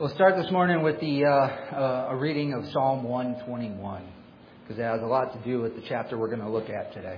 We'll start this morning with a reading of Psalm 121, because it has a lot to do with the chapter we're going to look at today.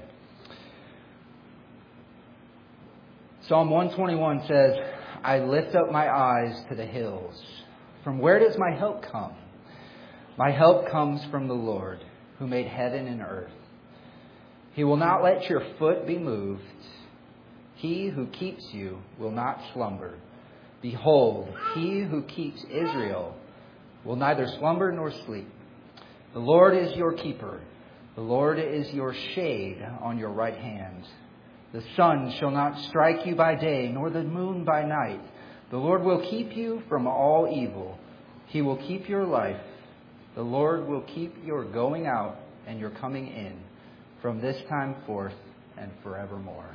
Psalm 121 says, I lift up my eyes to the hills. From where does my help come? My help comes from the Lord, who made heaven and earth. He will not let your foot be moved. He who keeps you will not slumber. Behold, he who keeps Israel will neither slumber nor sleep. The Lord is your keeper. The Lord is your shade on your right hand. The sun shall not strike you by day, nor the moon by night. The Lord will keep you from all evil. He will keep your life. The Lord will keep your going out and your coming in from this time forth and forevermore.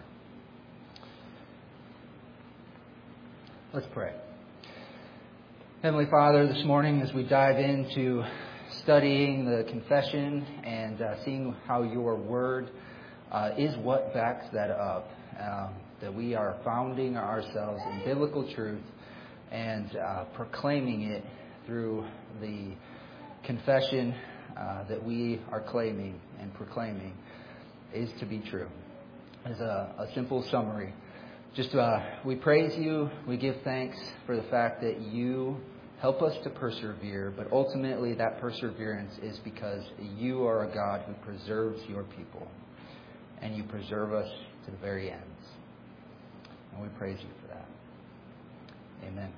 Let's pray. Heavenly Father, this morning as we dive into studying the confession and seeing how your word is what backs that up, that we are founding ourselves in biblical truth and proclaiming it through the confession that we are claiming and proclaiming is to be true. As a simple summary, we praise you, we give thanks for the fact that you help us to persevere, but ultimately that perseverance is because you are a God who preserves your people, and you preserve us to the very ends. And we praise you for that. Amen.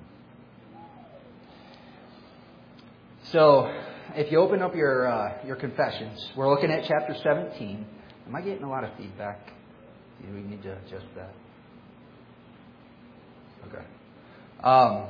So, if you open up your confessions, we're looking at chapter 17. Am I getting a lot of feedback? Do we need to adjust that? Okay.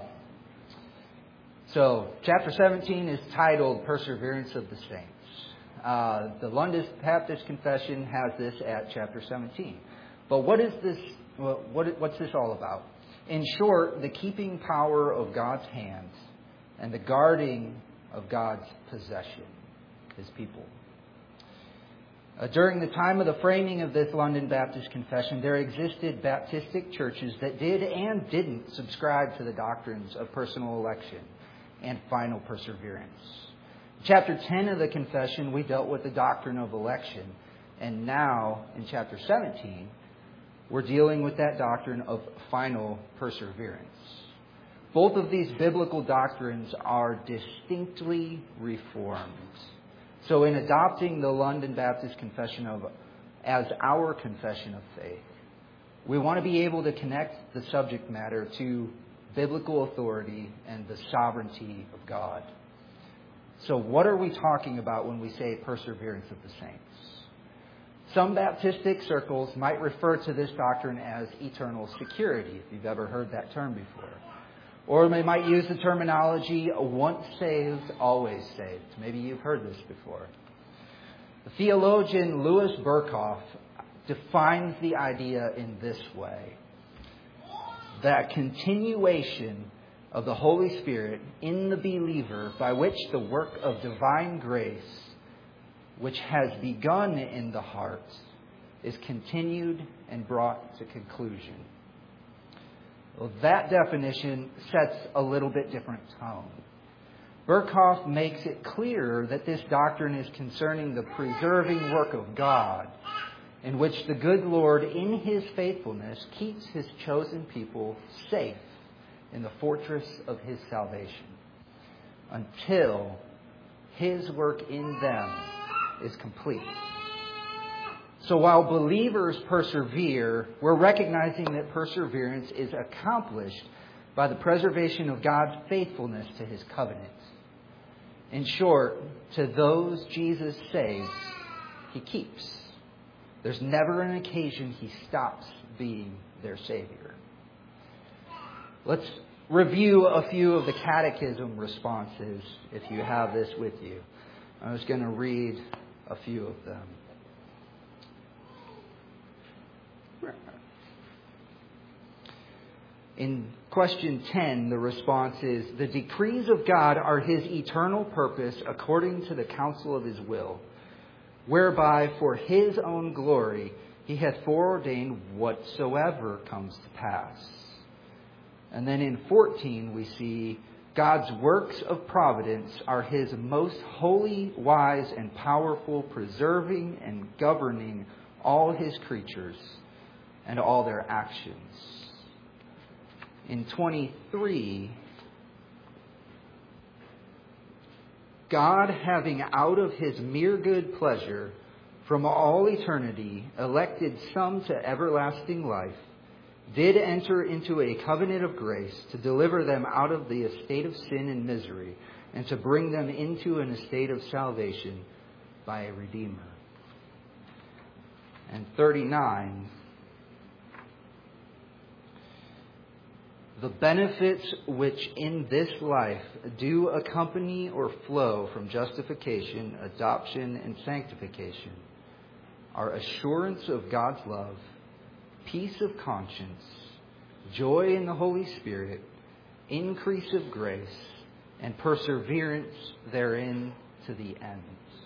So, chapter 17 is titled Perseverance of the Saints. The London Baptist Confession has this at chapter 17. But what is this? What's this all about? In short, the keeping power of God's hands and the guarding of God's possession, His people. During the time of the framing of this London Baptist Confession, there existed Baptistic churches that did and didn't subscribe to the doctrines of personal election and final perseverance. In chapter 10 of the Confession, we dealt with the doctrine of election. And now, in chapter 17, we're dealing with that doctrine of final perseverance. Both of these biblical doctrines are distinctly reformed. So in adopting the London Baptist Confession as our confession of faith, we want to be able to connect the subject matter to biblical authority and the sovereignty of God. So what are we talking about when we say perseverance of the saints? Some Baptistic circles might refer to this doctrine as eternal security, if you've ever heard that term before. Or they might use the terminology, once saved, always saved. Maybe you've heard this before. The theologian Louis Berkhof defines the idea in this way: that continuation of the Holy Spirit in the believer by which the work of divine grace, which has begun in the heart, is continued and brought to conclusion. Well, that definition sets a little bit different tone. Berkhof makes it clear that this doctrine is concerning the preserving work of God, in which the good Lord, in His faithfulness, keeps His chosen people safe in the fortress of His salvation, until His work in them is complete. So while believers persevere, we're recognizing that perseverance is accomplished by the preservation of God's faithfulness to His covenant. In short, to those Jesus saves, He keeps. There's never an occasion He stops being their Savior. Let's review a few of the catechism responses if you have this with you. I was going to read a few of them. In question 10, the response is, the decrees of God are His eternal purpose according to the counsel of His will, whereby for His own glory He hath foreordained whatsoever comes to pass. And then in 14 we see God's works of providence are His most holy, wise, and powerful, preserving and governing all His creatures and all their actions. In 23, God, having out of His mere good pleasure from all eternity elected some to everlasting life, did enter into a covenant of grace to deliver them out of the estate of sin and misery, and to bring them into an estate of salvation by a Redeemer. And 39, the benefits which in this life do accompany or flow from justification, adoption, and sanctification are assurance of God's love, peace of conscience, joy in the Holy Spirit, increase of grace, and perseverance therein to the end.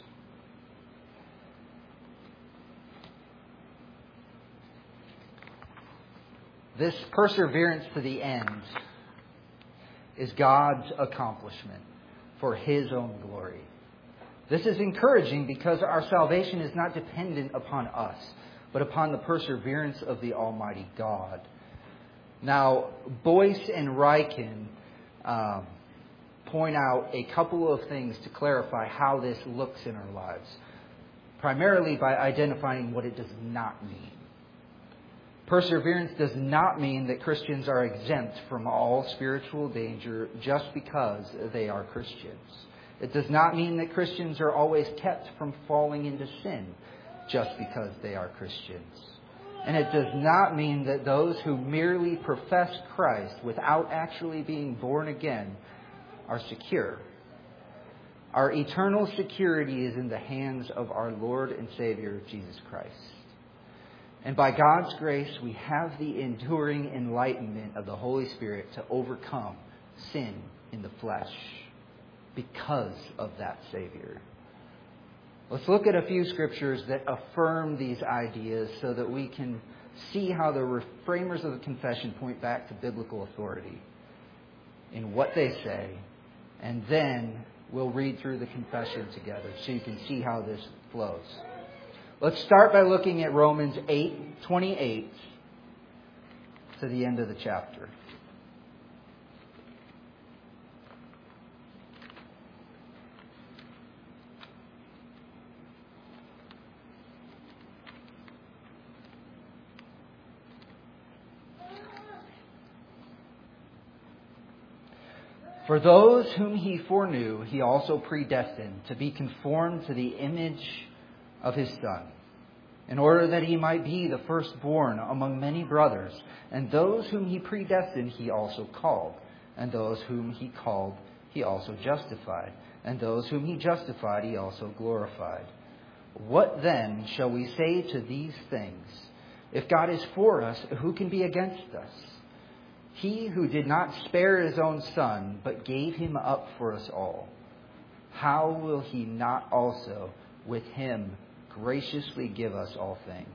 This perseverance to the end is God's accomplishment for His own glory. This is encouraging because our salvation is not dependent upon us, but upon the perseverance of the Almighty God. Now, Boyce and Ryken point out a couple of things to clarify how this looks in our lives, primarily by identifying what it does not mean. Perseverance does not mean that Christians are exempt from all spiritual danger just because they are Christians. It does not mean that Christians are always kept from falling into sin just because they are Christians. And it does not mean that those who merely profess Christ without actually being born again are secure. Our eternal security is in the hands of our Lord and Savior, Jesus Christ. And by God's grace, we have the enduring enlightenment of the Holy Spirit to overcome sin in the flesh because of that Savior. Let's look at a few scriptures that affirm these ideas so that we can see how the framers of the confession point back to biblical authority in what they say. And then we'll read through the confession together so you can see how this flows. Let's start by looking at Romans 8:28 to the end of the chapter. For those whom He foreknew, He also predestined to be conformed to the image of His Son, in order that He might be the firstborn among many brothers. And those whom He predestined, He also called. And those whom He called, He also justified. And those whom He justified, He also glorified. What then shall we say to these things? If God is for us, who can be against us? He who did not spare His own Son, but gave Him up for us all, how will He not also with Him graciously give us all things?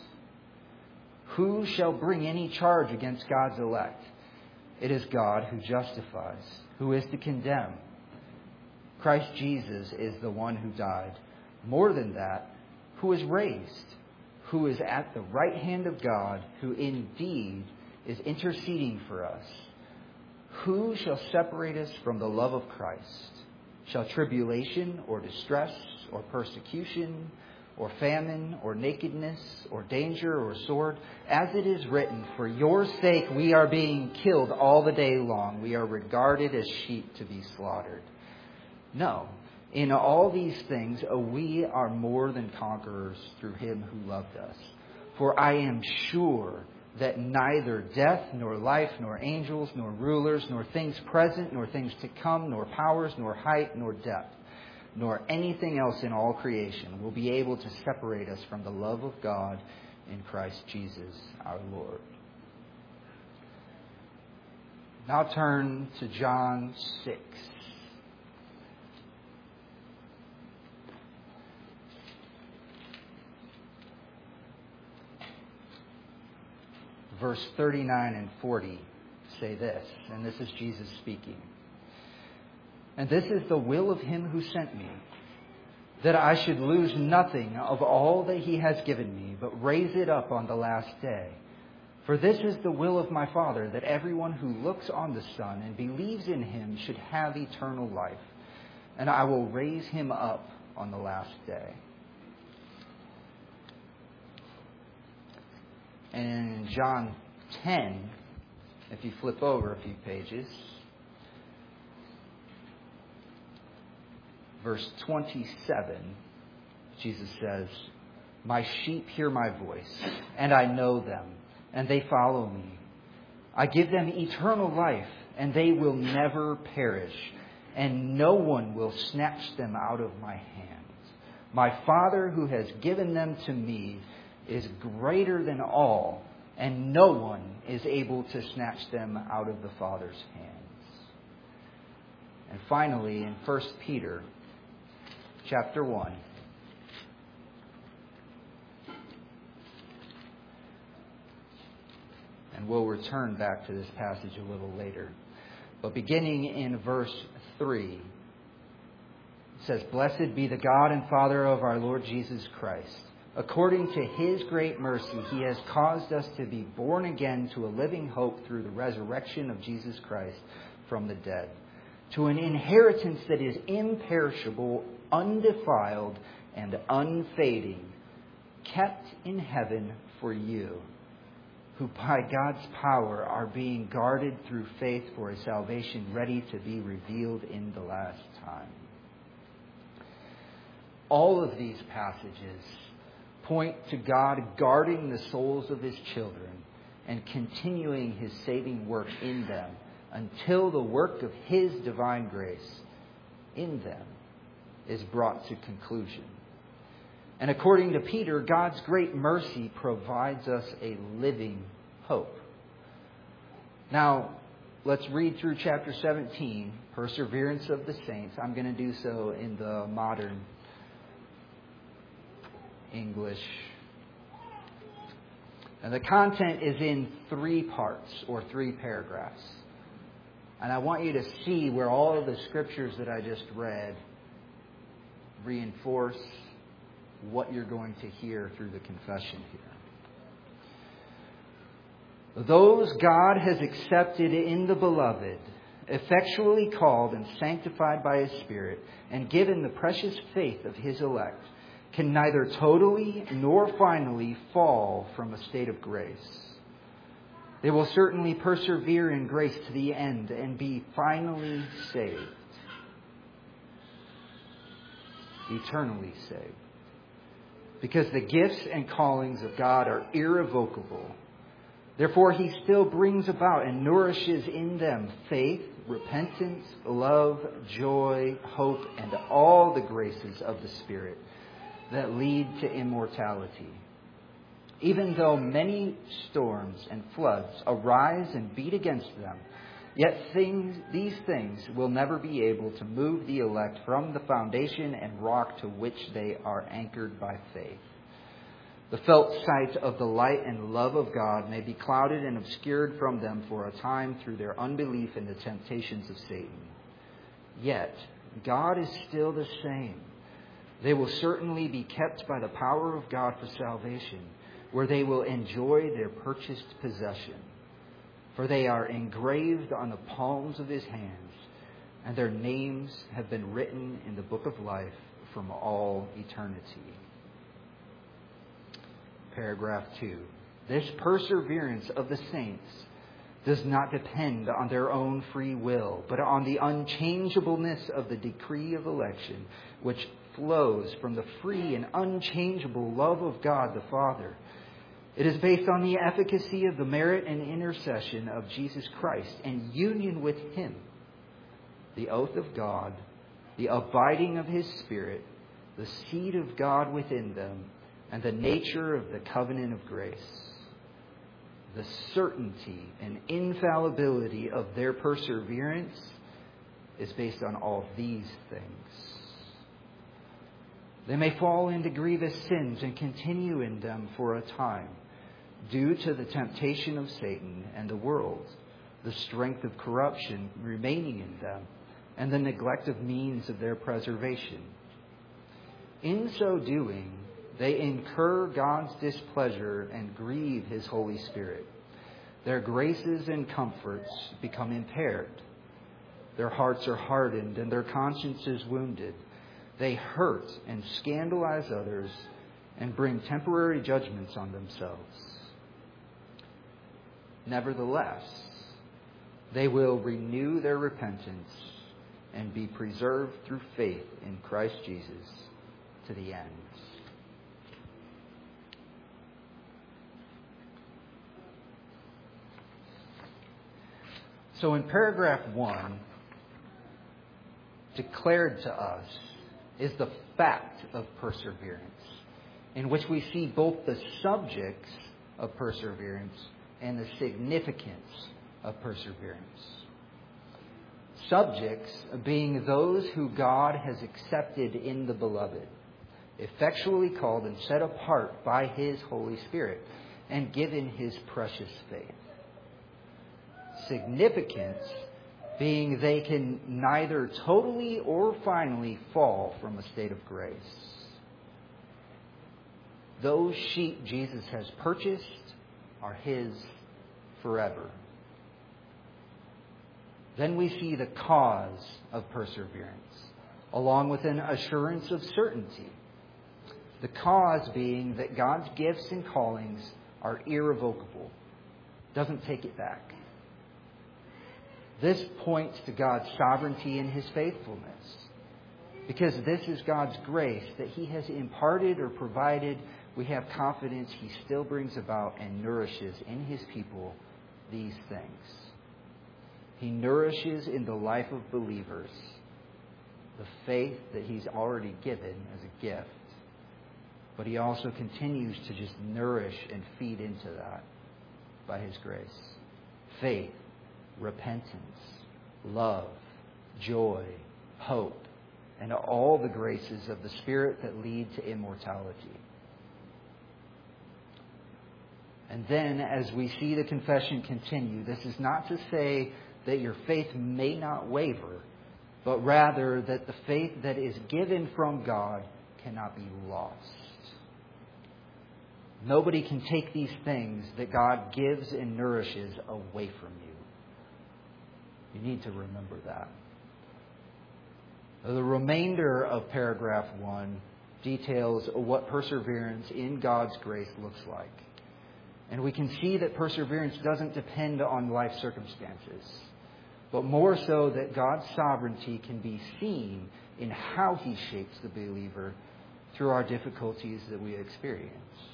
Who shall bring any charge against God's elect? It is God who justifies. Who is to condemn? Christ Jesus is the one who died. More than that, who is raised, who is at the right hand of God, who indeed is interceding for us. Who shall separate us from the love of Christ? Shall tribulation or distress or persecution or famine or nakedness or danger or sword? As it is written, for your sake we are being killed all the day long. We are regarded as sheep to be slaughtered. No, in all these things we are more than conquerors through Him who loved us. For I am sure that neither death, nor life, nor angels, nor rulers, nor things present, nor things to come, nor powers, nor height, nor depth, nor anything else in all creation will be able to separate us from the love of God in Christ Jesus our Lord. Now turn to John 6. Verse 39 and 40 say this, and this is Jesus speaking. And this is the will of him who sent me, that I should lose nothing of all that he has given me, but raise it up on the last day. For this is the will of my Father, that everyone who looks on the Son and believes in him should have eternal life, and I will raise him up on the last day. And in John 10, if you flip over a few pages, verse 27, Jesus says, "My sheep hear my voice, and I know them, and they follow me. I give them eternal life, and they will never perish, and no one will snatch them out of my hands. My Father who has given them to me is greater than all, and no one is able to snatch them out of the Father's hands." And finally, in 1 Peter chapter 1, and we'll return back to this passage a little later. But beginning in verse 3, it says, "Blessed be the God and Father of our Lord Jesus Christ. According to his great mercy, he has caused us to be born again to a living hope through the resurrection of Jesus Christ from the dead, to an inheritance that is imperishable, undefiled, and unfading, kept in heaven for you, who by God's power are being guarded through faith for a salvation ready to be revealed in the last time." All of these passages point to God guarding the souls of his children and continuing his saving work in them until the work of his divine grace in them is brought to conclusion. And according to Peter, God's great mercy provides us a living hope. Now, let's read through chapter 17, Perseverance of the Saints. I'm going to do so in the modern English. And the content is in 3 parts or 3 paragraphs. And I want you to see where all of the scriptures that I just read reinforce what you're going to hear through the confession here. "Those God has accepted in the Beloved, effectually called and sanctified by His Spirit, and given the precious faith of His elect, can neither totally nor finally fall from a state of grace. They will certainly persevere in grace to the end and be finally saved, eternally saved. Because the gifts and callings of God are irrevocable. Therefore, He still brings about and nourishes in them faith, repentance, love, joy, hope, and all the graces of the Spirit that lead to immortality. Even though many storms and floods arise and beat against them, yet these things will never be able to move the elect from the foundation and rock to which they are anchored by faith. The felt sight of the light and love of God may be clouded and obscured from them for a time through their unbelief and the temptations of Satan. Yet, God is still the same. They will certainly be kept by the power of God for salvation, where they will enjoy their purchased possession. For they are engraved on the palms of His hands, and their names have been written in the book of life from all eternity." Paragraph 2. This perseverance of the saints does not depend on their own free will, but on the unchangeableness of the decree of election, which flows from the free and unchangeable love of God the Father. It is based on the efficacy of the merit and intercession of Jesus Christ and union with Him, the oath of God, the abiding of His Spirit, the seed of God within them, and the nature of the covenant of grace. The certainty and infallibility of their perseverance is based on all these things. They may fall into grievous sins and continue in them for a time, due to the temptation of Satan and the world, the strength of corruption remaining in them, and the neglect of means of their preservation. In so doing, they incur God's displeasure and grieve His Holy Spirit. Their graces and comforts become impaired. Their hearts are hardened and their consciences wounded. They hurt and scandalize others and bring temporary judgments on themselves. Nevertheless, they will renew their repentance and be preserved through faith in Christ Jesus to the end. So in paragraph 1, declared to us is the fact of perseverance, in which we see both the subjects of perseverance and the significance of perseverance. Subjects being those who God has accepted in the Beloved, effectually called and set apart by His Holy Spirit, and given His precious faith. Significance being they can neither totally or finally fall from a state of grace. Those sheep Jesus has purchased are His forever. Then we see the cause of perseverance, along with an assurance of certainty. The cause being that God's gifts and callings are irrevocable. Doesn't take it back. This points to God's sovereignty and His faithfulness. Because this is God's grace that He has imparted or provided, we have confidence He still brings about and nourishes in His people these things. He nourishes in the life of believers the faith that He's already given as a gift. But He also continues to just nourish and feed into that by His grace. Faith, repentance, love, joy, hope, and all the graces of the Spirit that lead to immortality. And then, as we see the confession continue, this is not to say that your faith may not waver, but rather that the faith that is given from God cannot be lost. Nobody can take these things that God gives and nourishes away from you. You need to remember that. The remainder of paragraph 1 details what perseverance in God's grace looks like. And we can see that perseverance doesn't depend on life circumstances, but more so that God's sovereignty can be seen in how He shapes the believer through our difficulties that we experience.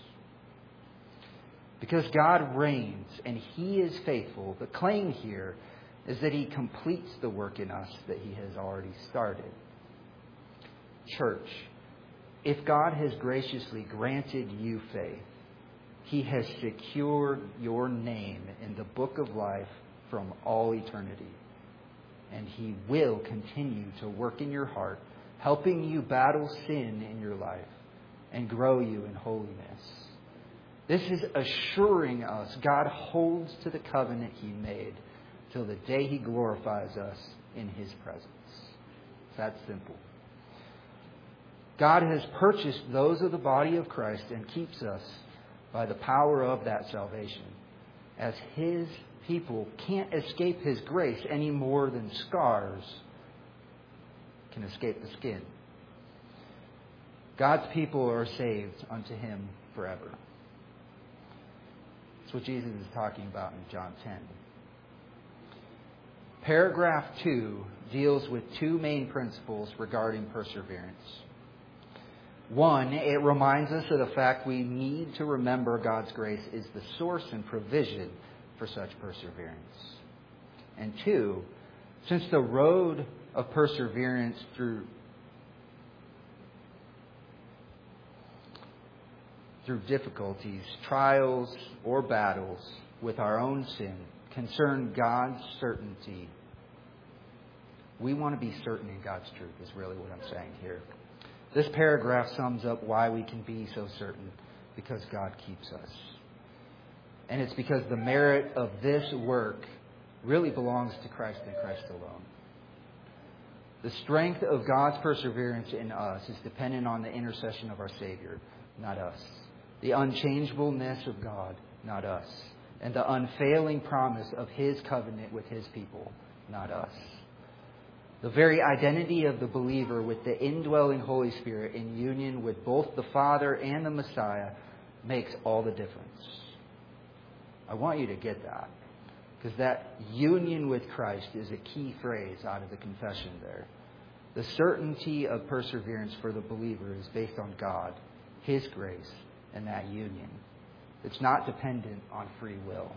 Because God reigns and He is faithful, the claim here is that He completes the work in us that He has already started. Church, if God has graciously granted you faith, He has secured your name in the book of life from all eternity. And He will continue to work in your heart, helping you battle sin in your life and grow you in holiness. This is assuring us God holds to the covenant He made till the day He glorifies us in His presence. It's that simple. God has purchased those of the body of Christ and keeps us by the power of that salvation, as His people can't escape His grace any more than scars can escape the skin. God's people are saved unto Him forever. That's what Jesus is talking about in John 10. Paragraph 2 deals with two main principles regarding perseverance. One, it reminds us of the fact we need to remember God's grace is the source and provision for such perseverance. And two, since the road of perseverance through difficulties, trials, or battles with our own sin concern God's certainty, we want to be certain in God's truth is really what I'm saying here. This paragraph sums up why we can be so certain, because God keeps us. And it's because the merit of this work really belongs to Christ and Christ alone. The strength of God's perseverance in us is dependent on the intercession of our Savior, not us. The unchangeableness of God, not us. And the unfailing promise of His covenant with His people, not us. The very identity of the believer with the indwelling Holy Spirit in union with both the Father and the Messiah makes all the difference. I want you to get that, because that union with Christ is a key phrase out of the confession there. The certainty of perseverance for the believer is based on God, His grace, and that union. It's not dependent on free will.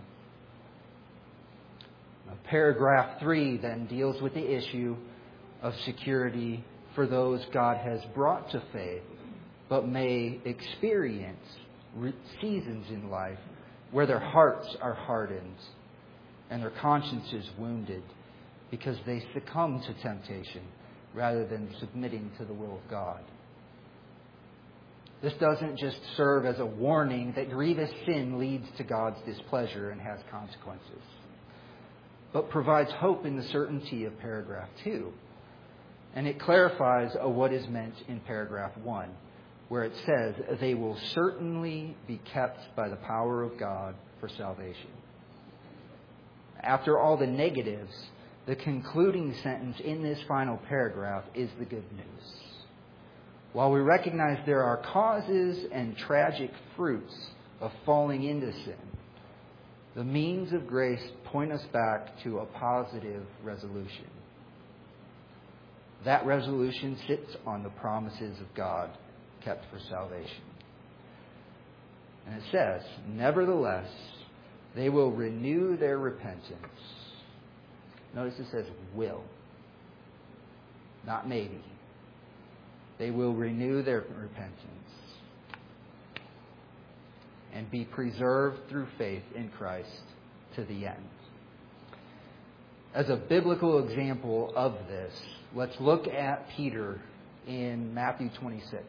Now, paragraph 3 then deals with the issue of security for those God has brought to faith, but may experience seasons in life where their hearts are hardened and their consciences wounded because they succumb to temptation rather than submitting to the will of God. This doesn't just serve as a warning that grievous sin leads to God's displeasure and has consequences, but provides hope in the certainty of paragraph 2. And it clarifies what is meant in paragraph 1, where it says, they will certainly be kept by the power of God for salvation. After all the negatives, the concluding sentence in this final paragraph is the good news. While we recognize there are causes and tragic fruits of falling into sin, the means of grace point us back to a positive resolution. That resolution sits on the promises of God kept for salvation. And it says, nevertheless, they will renew their repentance. Notice it says will, not maybe. They will renew their repentance and be preserved through faith in Christ to the end. As a biblical example of this, let's look at Peter in Matthew 26.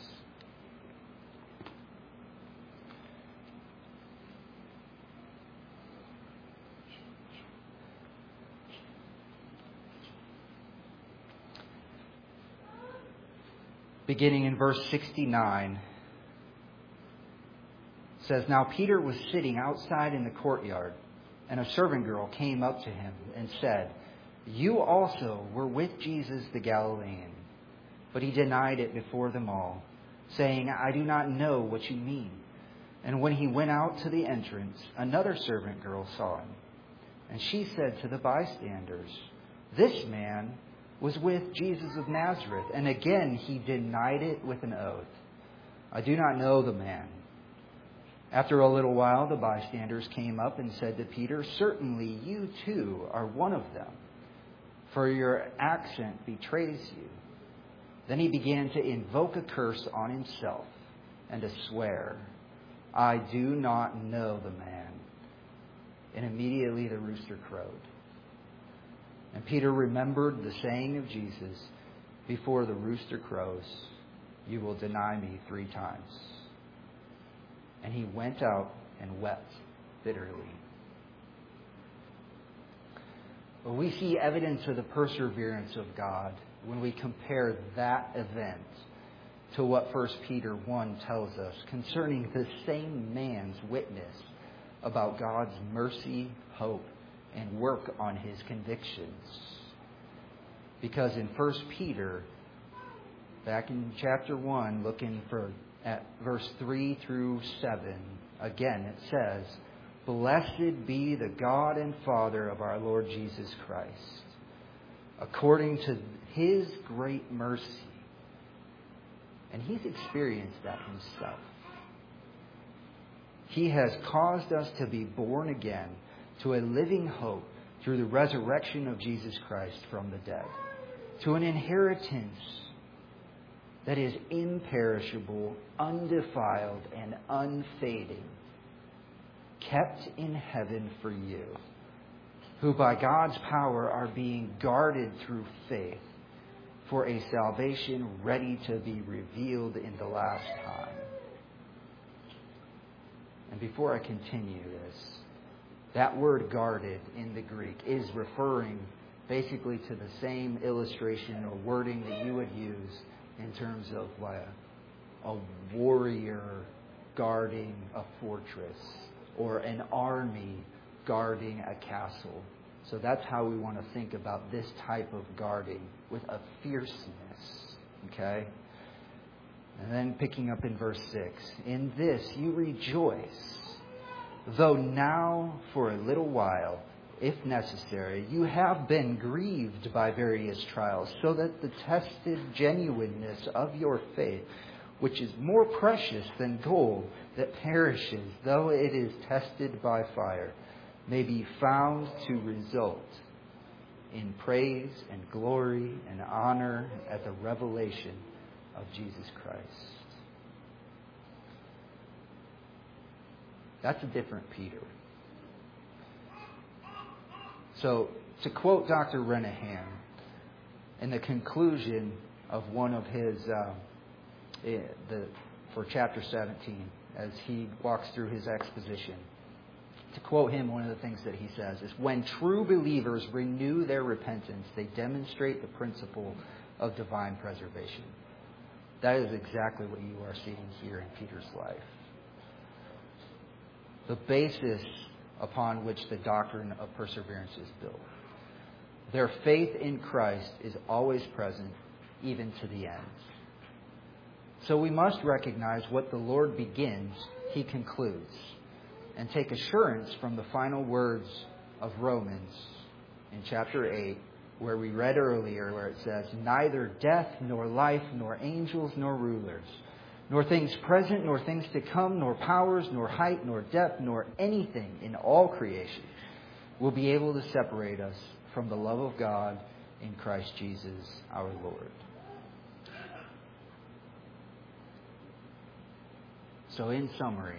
Beginning in verse 69, it says, Now Peter was sitting outside in the courtyard, and a servant girl came up to him and said, You also were with Jesus the Galilean. But he denied it before them all, saying, I do not know what you mean. And when he went out to the entrance, another servant girl saw him. And she said to the bystanders, This man was with Jesus of Nazareth. And again he denied it with an oath. I do not know the man. After a little while, the bystanders came up and said to Peter, Certainly you too are one of them, for your accent betrays you. Then he began to invoke a curse on himself and to swear, I do not know the man. And immediately the rooster crowed. And Peter remembered the saying of Jesus, Before the rooster crows, you will deny me 3 times. And he went out and wept bitterly. Well, we see evidence of the perseverance of God when we compare that event to what 1 Peter 1 tells us concerning the same man's witness about God's mercy, hope, and work on his convictions. Because in 1 Peter, back in chapter 1, looking at verse 3 through 7, again it says, Blessed be the God and Father of our Lord Jesus Christ, according to His great mercy. And He's experienced that Himself. He has caused us to be born again to a living hope through the resurrection of Jesus Christ from the dead, to an inheritance that is imperishable, undefiled, and unfading, kept in heaven for you, who by God's power are being guarded through faith for a salvation ready to be revealed in the last time. And before I continue this, that word guarded in the Greek is referring basically to the same illustration or wording that you would use in terms of a warrior guarding a fortress or an army guarding a castle. So that's how we want to think about this type of guarding, with a fierceness. Okay? And then picking up in verse 6. In this you rejoice, though now for a little while, if necessary, you have been grieved by various trials, so that the tested genuineness of your faith, which is more precious than gold that perishes, though it is tested by fire, may be found to result in praise and glory and honor at the revelation of Jesus Christ. That's a different Peter. So, to quote Dr. Renahan, in the conclusion of one of his, for chapter 17, as he walks through his exposition, to quote him, one of the things that he says is, when true believers renew their repentance, they demonstrate the principle of divine preservation. That is exactly what you are seeing here in Peter's life. The basis upon which the doctrine of perseverance is built. Their faith in Christ is always present, even to the end. So we must recognize what the Lord begins, He concludes, and take assurance from the final words of Romans in chapter 8, where we read earlier, where it says, neither death, nor life, nor angels, nor rulers, nor things present, nor things to come, nor powers, nor height, nor depth, nor anything in all creation will be able to separate us from the love of God in Christ Jesus our Lord. So in summary,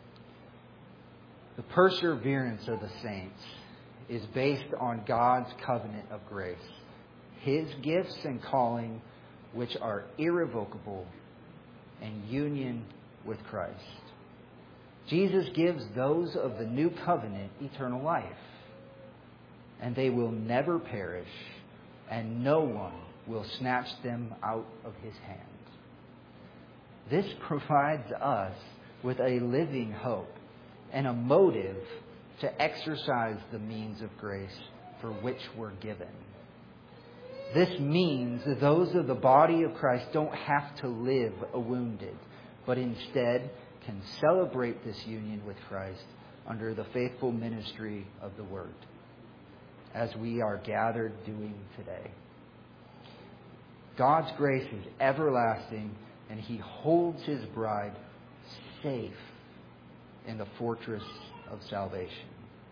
the perseverance of the saints is based on God's covenant of grace, His gifts and calling, which are irrevocable, and union with Christ. Jesus gives those of the new covenant eternal life, and they will never perish, and no one will snatch them out of His hand. This provides us with a living hope and a motive to exercise the means of grace for which we're given. This means that those of the body of Christ don't have to live wounded, but instead can celebrate this union with Christ under the faithful ministry of the Word, as we are gathered doing today. God's grace is everlasting, and He holds His bride safe in the fortress of salvation.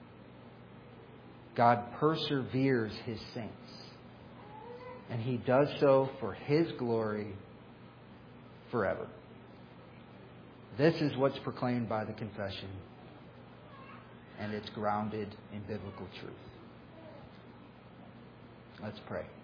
God perseveres His saints, and He does so for His glory forever. This is what's proclaimed by the confession, and it's grounded in biblical truth. Let's pray.